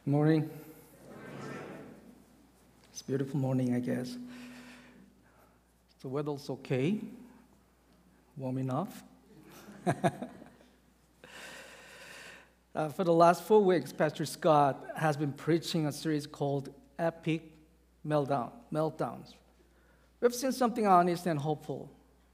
Morning. It's a beautiful morning, I guess. The weather's okay, warm enough. For the last 4 weeks, Pastor Scott has been preaching a series called Epic Meltdowns. We've seen something honest and hopeful.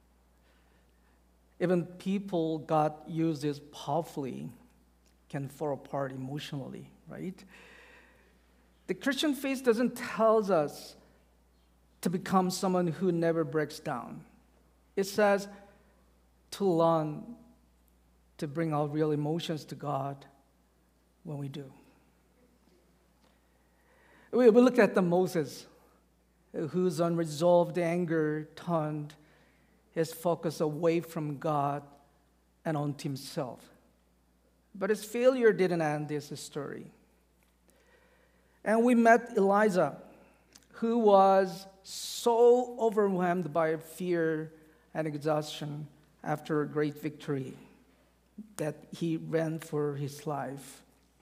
Even people God uses powerfully can fall apart emotionally, right? The Christian faith doesn't tell us to become someone who never breaks down. It says to learn to bring our real emotions to God when we do. We look at the Moses, whose unresolved anger turned his focus away from God and onto himself. But his failure didn't end this story. And we met Elijah, who was so overwhelmed by fear and exhaustion after a great victory that he ran for his life.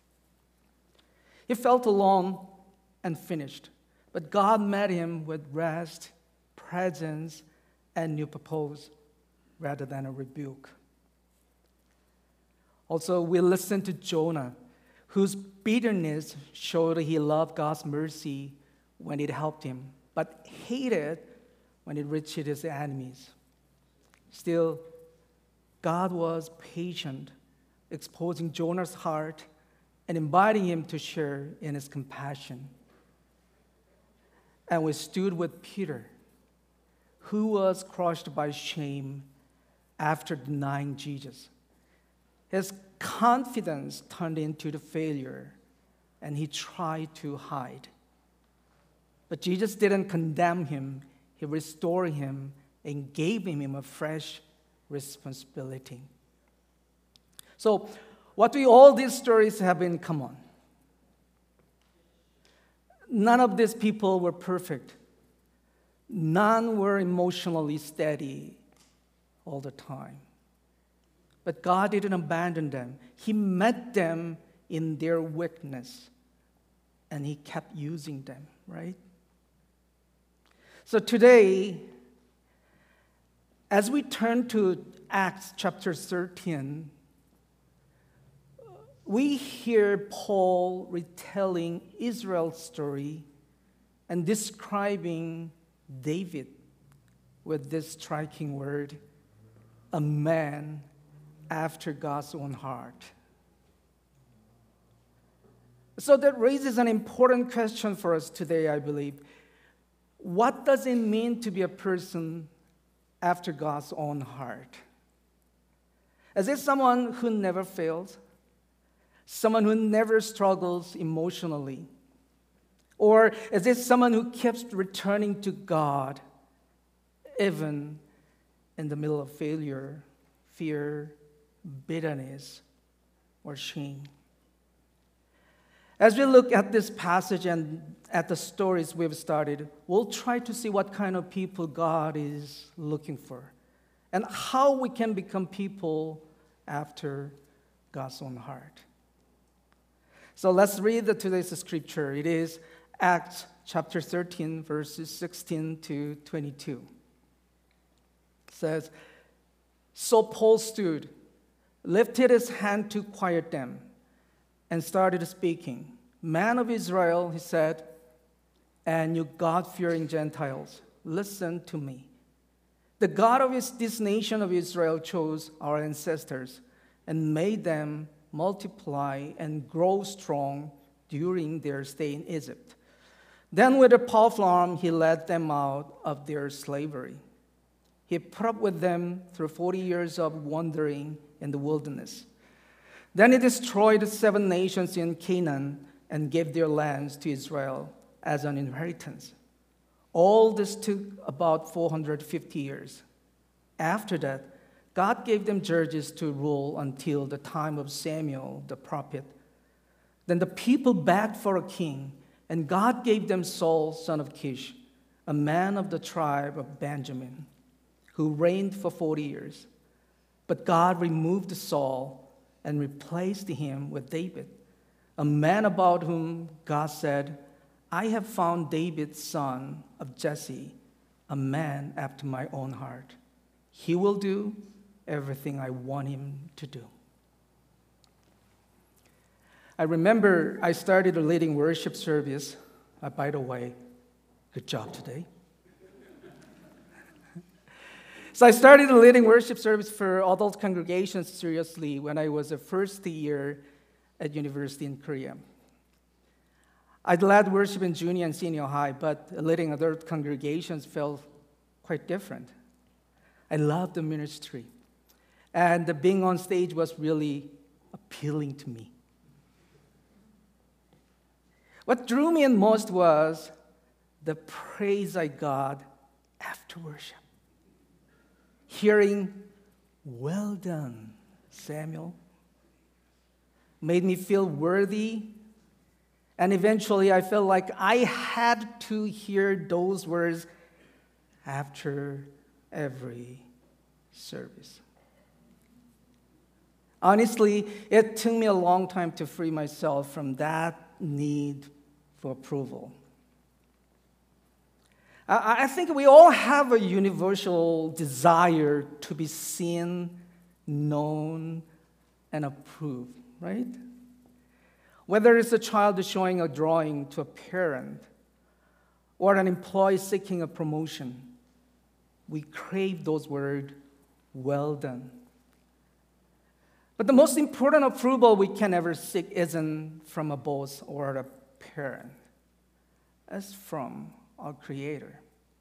He felt alone and finished, but God met him with rest, presence, and new purpose rather than a rebuke. Also, we listened to Jonah, whose bitterness showed he loved God's mercy when it helped him, but hated when it reached his enemies. Still, God was patient, exposing Jonah's heart and inviting him to share in his compassion. And we stood with Peter, who was crushed by shame after denying Jesus. His confidence turned into the failure, and he tried to hide. But Jesus didn't condemn him. He restored him and gave him a fresh responsibility. So, what do all these stories have in common? None of these people were perfect. None were emotionally steady all the time. But God didn't abandon them. He met them in their weakness, and He kept using them, right? So today, as we turn to Acts chapter 13, we hear Paul retelling Israel's story and describing David with this striking word, a man after God's own heart. So that raises an important question for us today, I believe. What does it mean to be a person after God's own heart? Is it someone who never fails? Someone who never struggles emotionally? Or is it someone who keeps returning to God even in the middle of failure, fear, bitterness, or shame? As we look at this passage and at the stories we've started, we'll try to see what kind of people God is looking for and how we can become people after God's own heart. So let's read today's scripture. It is Acts chapter 13, verses 16 to 22. It says, "So Paul stood, lifted his hand to quiet them, and started speaking. 'Men of Israel,' he said, 'and you God-fearing Gentiles, listen to me. The God of this nation of Israel chose our ancestors and made them multiply and grow strong during their stay in Egypt. Then with a powerful arm, he led them out of their slavery. He put up with them through 40 years of wandering in the wilderness. Then he destroyed 7 nations in Canaan and gave their lands to Israel as an inheritance. All this took about 450 years. After that, God gave them judges to rule until the time of Samuel the prophet. Then the people begged for a king, and God gave them Saul, son of Kish, a man of the tribe of Benjamin, who reigned for 40 years. But God removed Saul and replaced him with David, a man about whom God said, I have found David, son of Jesse, a man after my own heart. He will do everything I want him to do. I remember I started leading worship service. By the way, good job today. So I started leading worship service for adult congregations seriously when I was a first year at university in Korea. I'd led worship in junior and senior high, but leading adult congregations felt quite different. I loved the ministry, and being on stage was really appealing to me. What drew me in most was the praise I got after worship. Hearing, well done, Samuel, made me feel worthy, and eventually I felt like I had to hear those words after every service. Honestly, it took me a long time to free myself from that need for approval. I think we all have a universal desire to be seen, known, and approved, right? Whether it's a child showing a drawing to a parent or an employee seeking a promotion, we crave those words, well done. But the most important approval we can ever seek isn't from a boss or a parent. It's from our Creator.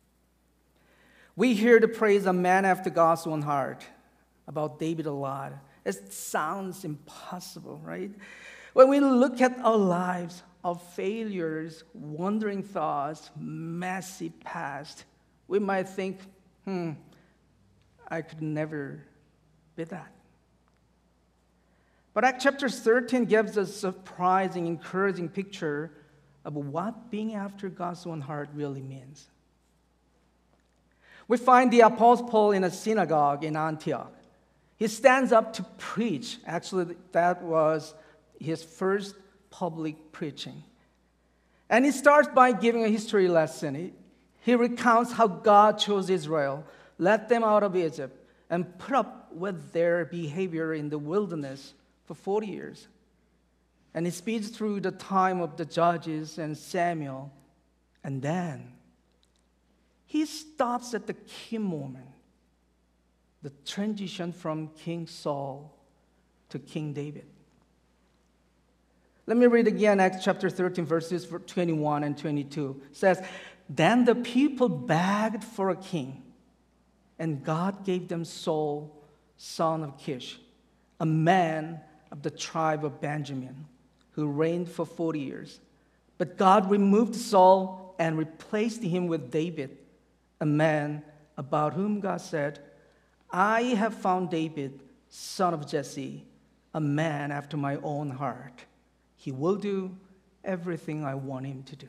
We hear the praise a man after God's own heart about David a lot. It sounds impossible, right? When we look at our lives, our failures, wandering thoughts, messy past, we might think, I could never be that. But Acts chapter 13 gives us a surprising, encouraging picture of what being after God's own heart really means. We find the Apostle Paul in a synagogue in Antioch. He stands up to preach. Actually, that was his first public preaching. And he starts by giving a history lesson. He recounts how God chose Israel, led them out of Egypt, and put up with their behavior in the wilderness for 40 years. And he speeds through the time of the judges and Samuel, and then he stops at the key moment, the transition from King Saul to King David. Let me read again Acts chapter 13, verses 21 and 22. It says, then the people begged for a king, and God gave them Saul, son of Kish, a man of the tribe of Benjamin, who reigned for 40 years. But God removed Saul and replaced him with David, a man about whom God said, I have found David, son of Jesse, a man after my own heart. He will do everything I want him to do.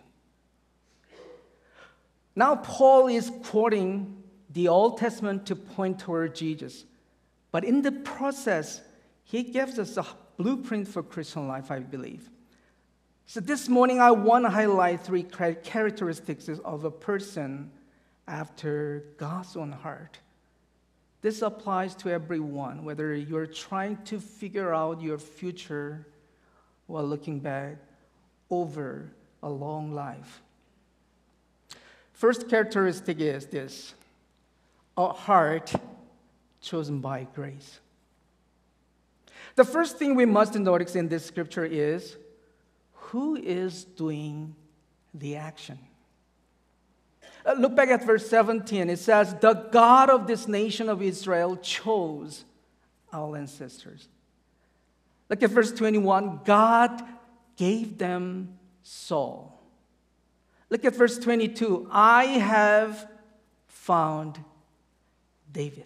Now Paul is quoting the Old Testament to point toward Jesus. But in the process, he gives us a blueprint for Christian life, I believe. So this morning, I want to highlight 3 characteristics of a person after God's own heart. This applies to everyone, whether you're trying to figure out your future while looking back over a long life. First characteristic is this: a heart chosen by grace. The first thing we must notice in this scripture is who is doing the action. Look back at verse 17. It says, the God of this nation of Israel chose our ancestors. Look at verse 21. God gave them Saul. Look at verse 22. I have found David.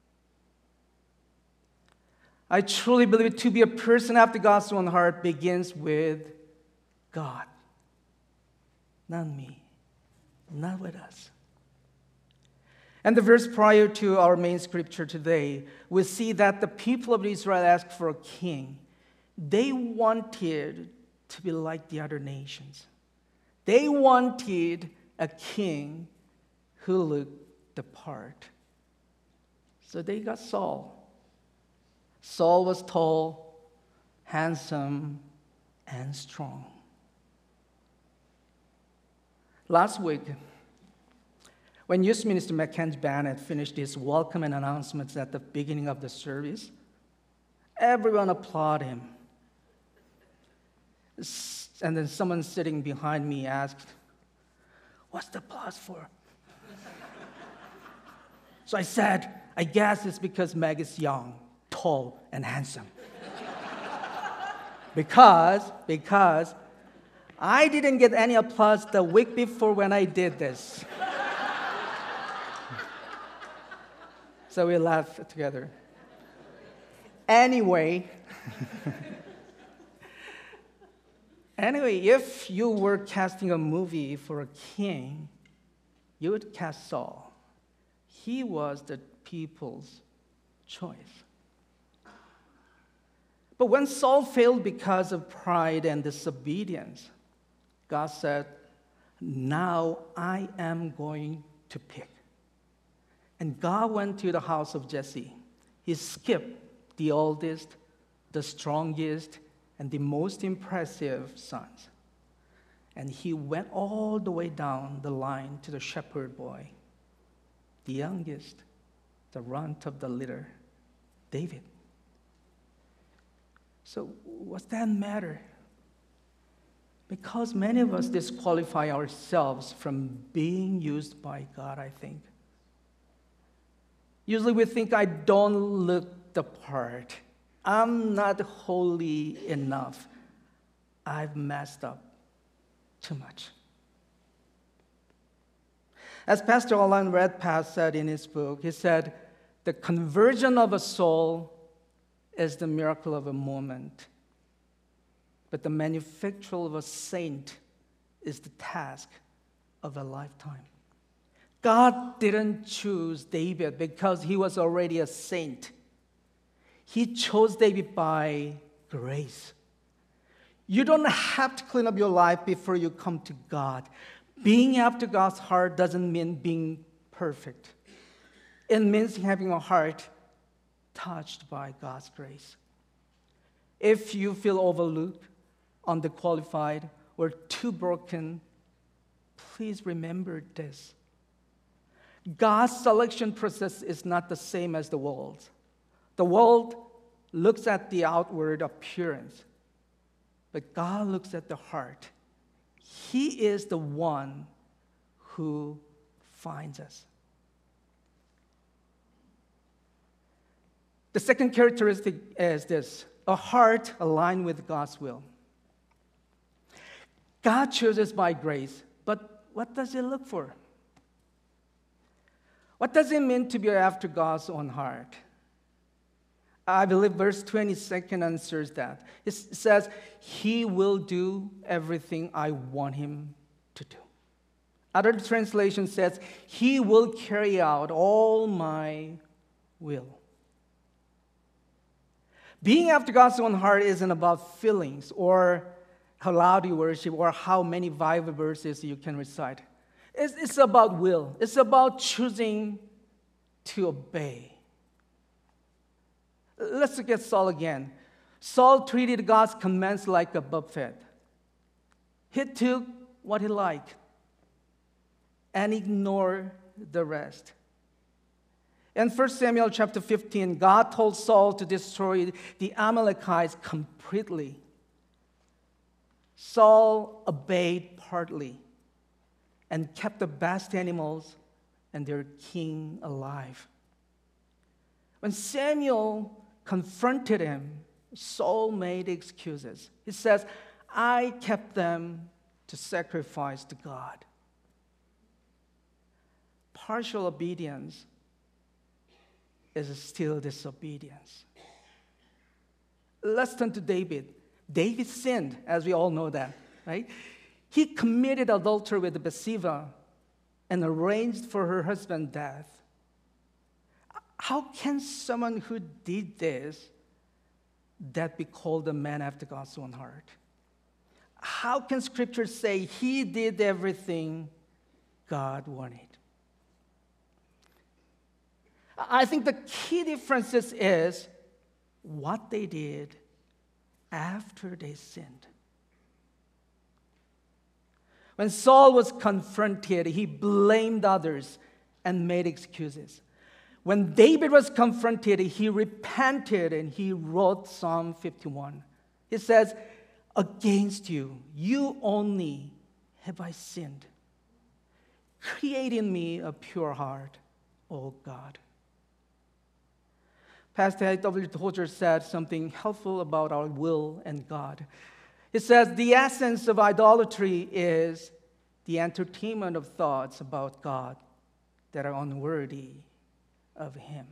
I truly believe to be a person after God's own heart begins with God. Not me. Not with us. And the verse prior to our main scripture today, we see that the people of Israel asked for a king. They wanted to be like the other nations. They wanted a king who looked the part. So they got Saul. Saul was tall, handsome, and strong. Last week, when Youth Minister Mackenzie Bannett finished his welcome and announcements at the beginning of the service, everyone applauded him. And then someone sitting behind me asked, "What's the applause for?" So I said, "I guess it's because Meg is young, tall, and handsome." because I didn't get any applause the week before when I did this. So we laughed together. Anyway, if you were casting a movie for a king, you would cast Saul. He was the people's choice. But when Saul failed because of pride and disobedience, God said, "Now I am going to pick." And God went to the house of Jesse. He skipped the oldest, the strongest, and the most impressive sons. And he went all the way down the line to the shepherd boy, the youngest, the runt of the litter, David. So what's that matter? Because many of us disqualify ourselves from being used by God, I think. Usually we think, I don't look the part. I'm not holy enough. I've messed up too much. As Pastor Alan Redpath said in his book, he said, the conversion of a soul is the miracle of a moment, but the manufacture of a saint is the task of a lifetime. God didn't choose David because he was already a saint. He chose David by grace. You don't have to clean up your life before you come to God. Being after God's heart doesn't mean being perfect. It means having a heart touched by God's grace. If you feel overlooked, underqualified, or too broken, please remember this. God's selection process is not the same as the world's. The world looks at the outward appearance, but God looks at the heart. He is the one who finds us. The second characteristic is this: a heart aligned with God's will. God chooses by grace, but what does it look for? What does it mean to be after God's own heart? I believe verse 22 answers that. It says, He will do everything I want Him to do. Other translation says, He will carry out all my will. Being after God's own heart isn't about feelings or how loud you worship or how many Bible verses you can recite. It's about will. It's about choosing to obey. Let's look at Saul again. Saul treated God's commands like a buffet. He took what he liked and ignored the rest. In 1 Samuel chapter 15, God told Saul to destroy the Amalekites completely. Saul obeyed partly and kept the best animals and their king alive. When Samuel confronted him, Saul made excuses. He says, I kept them to sacrifice to God. Partial obedience is still disobedience. Let's turn to David. David sinned, as we all know that, right? He committed adultery with Bathsheba and arranged for her husband's death. How can someone who did this that be called a man after God's own heart? how can Scripture say he did everything God wanted? I think the key difference is what they did after they sinned. When Saul was confronted, he blamed others and made excuses. When David was confronted, he repented and he wrote Psalm 51. He says, "Against you, you only have I sinned. Create in me a pure heart, O God." Pastor A.W. Tozer said something helpful about our will and God. He says, the essence of idolatry is the entertainment of thoughts about God that are unworthy of Him.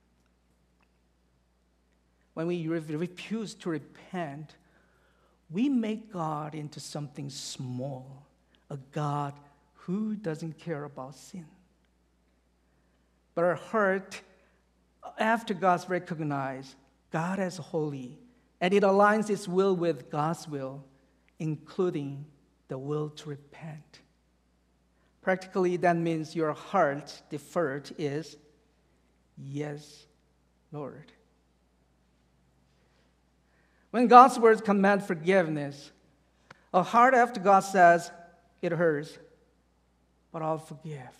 When we refuse to repent, we make God into something small, a God who doesn't care about sin. But our heart, after God's recognized God as holy, and it aligns its will with God's will, including the will to repent. Practically, that means your heart's default is, "Yes, Lord." When God's words command forgiveness, a heart after God says, "It hurts, but I'll forgive."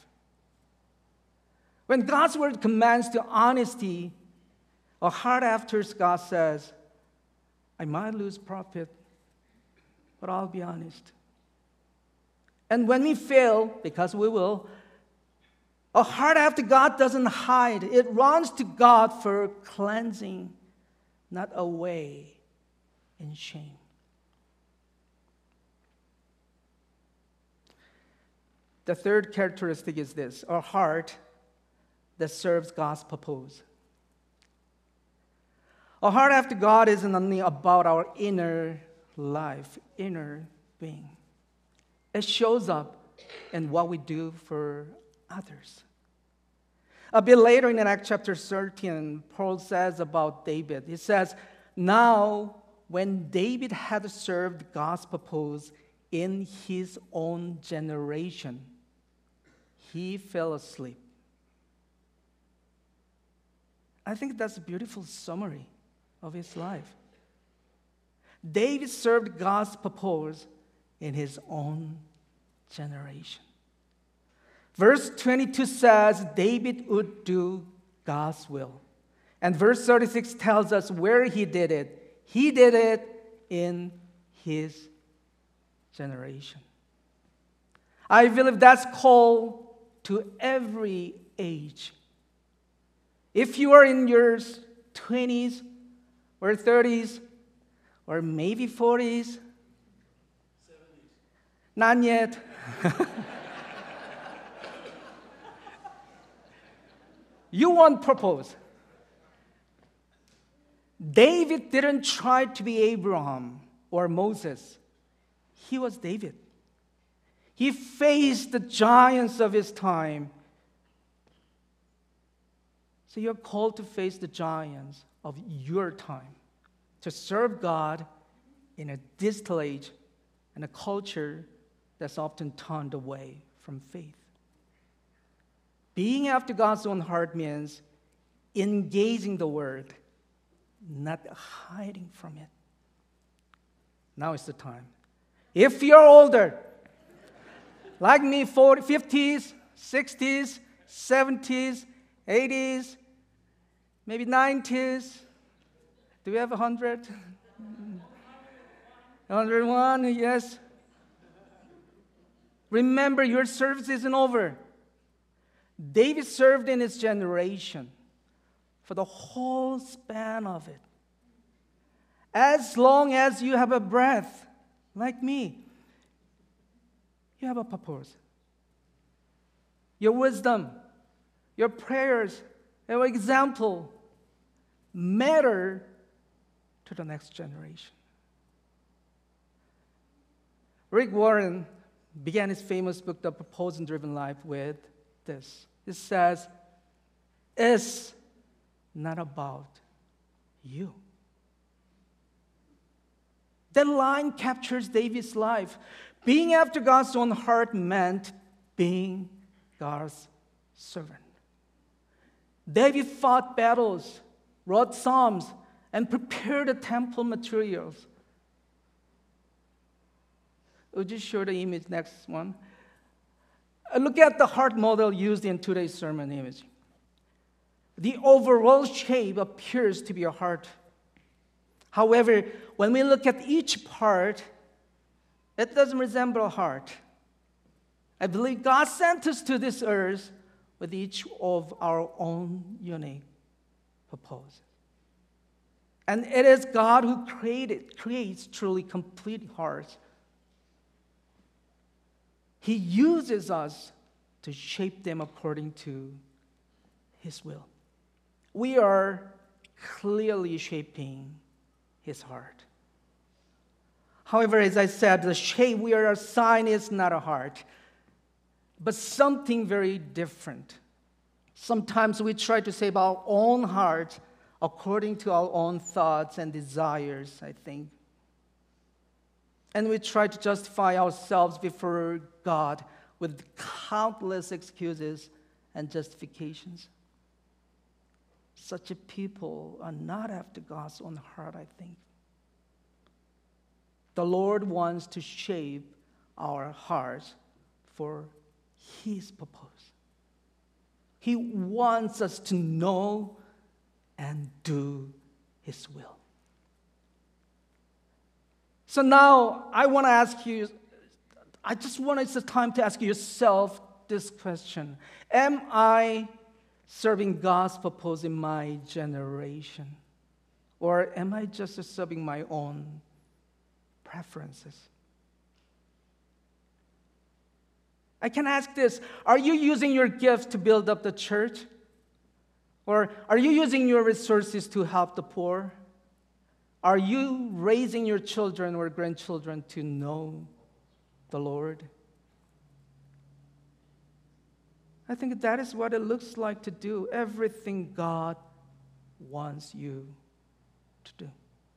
When God's word commands to honesty, a heart after God says, "I might lose profit, but I'll be honest." And when we fail, because we will, a heart after God doesn't hide. It runs to God for cleansing, not away in shame. The third characteristic is this: a heart that serves God's purpose. A heart after God isn't only about our inner life, inner being. It shows up in what we do for others. A bit later in Acts chapter 13, Paul says about David, he says, "Now when David had served God's purpose in his own generation, he fell asleep." I think that's a beautiful summary of his life. David served God's purpose in his own generation. Verse 22 says David would do God's will. And verse 36 tells us where he did it. He did it in his generation. I believe that's called to every age. If you are in your 20s or 30s or maybe 40s, 70s. Not yet. You want purpose. David didn't try to be Abraham or Moses. He was David. He faced the giants of his time. So you're called to face the giants of your time, to serve God in a digital age and a culture that's often turned away from faith. Being after God's own heart means engaging the word, not hiding from it. Now is the time. If you're older, like me, 40s, 50s, 60s, 70s, 80s, maybe 90s. Do we have 100? 101, yes. Remember, your service isn't over. David served in his generation for the whole span of it. As long as you have a breath, like me, you have a purpose. Your wisdom, your prayers, your example matter to the next generation. Rick Warren began his famous book, The Purpose-Driven Life, with this. It says, "It's not about you. That line captures David's life. Being after God's own heart meant being God's servant. David fought battles, wrote psalms, and prepared the temple materials. Would you show the image, next one? Look at the heart model used in today's sermon image. The overall shape appears to be a heart. However, when we look at each part, it doesn't resemble a heart. I believe God sent us to this earth with each of our own unique purposes. And it is God who creates truly complete hearts. He uses us to shape them according to His will. We are clearly shaping His heart. However, as I said, the shape we are assigned is not a heart, but something very different. Sometimes we try to shape our own heart according to our own thoughts and desires, I think. And we try to justify ourselves before God with countless excuses and justifications. Such a people are not after God's own heart, I think. The Lord wants to shape our hearts for His purpose. He wants us to know and do His will. So now I want to ask you, it's the time to ask yourself this question. Am I serving God's purpose in my generation? Or am I just serving my own preferences? I can ask this, are you using your gifts to build up the church? Or are you using your resources to help the poor? Are you raising your children or grandchildren to know the Lord? I think that is what it looks like to do everything God wants you to do.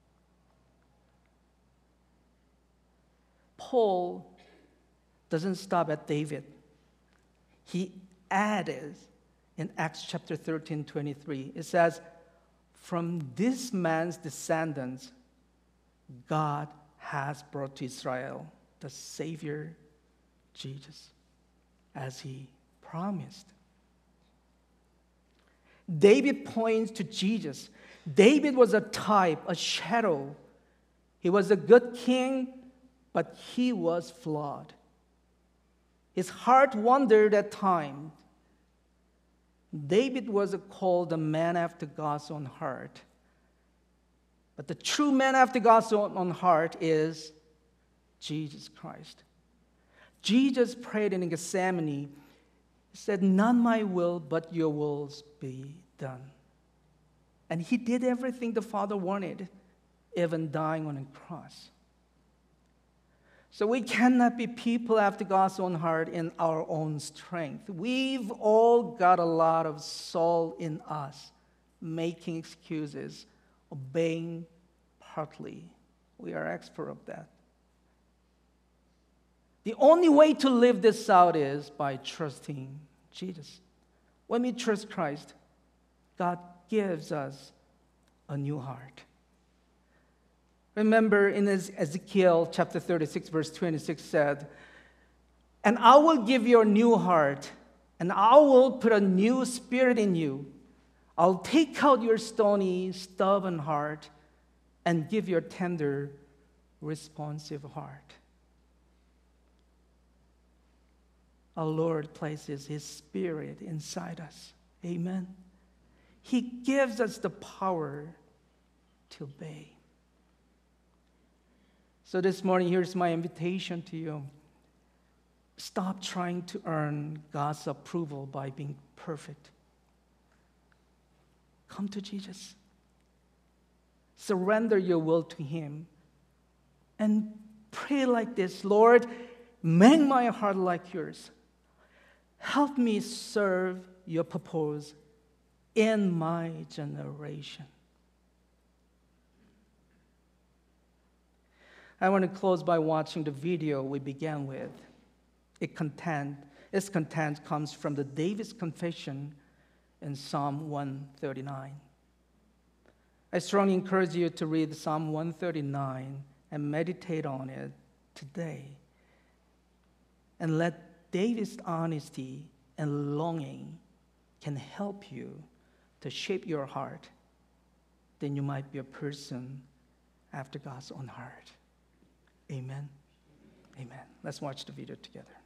Paul doesn't stop at David. He added in Acts chapter 13:23, it says, from this man's descendants, God has brought to Israel the Savior, Jesus, as He promised. David points to Jesus. David was a type, a shadow. He was a good king, but he was flawed. His heart wandered at times. David was called a man after God's own heart. But the true man after God's own heart is Jesus Christ. Jesus prayed in Gethsemane. He said, not my will, but your will be done. And He did everything the Father wanted, even dying on a cross. So we cannot be people after God's own heart in our own strength. We've all got a lot of soul in us, making excuses, obeying partly. We are expert of that. The only way to live this out is by trusting Jesus. When we trust Christ, God gives us a new heart. Remember in Ezekiel chapter 36, verse 26 said, and I will give you a new heart, and I will put a new spirit in you. I'll take out your stony, stubborn heart and give you a tender, responsive heart. Our Lord places His Spirit inside us. Amen. He gives us the power to obey. So this morning, here's my invitation to you. Stop trying to earn God's approval by being perfect. Come to Jesus. Surrender your will to Him. And pray like this, Lord, make my heart like yours. Help me serve your purpose in my generation. I want to close by watching the video we began with. Its content comes from the David's confession in Psalm 139. I strongly encourage you to read Psalm 139 and meditate on it today. And let David's honesty and longing can help you to shape your heart. Then you might be a person after God's own heart. Amen. Amen. Let's watch the video together.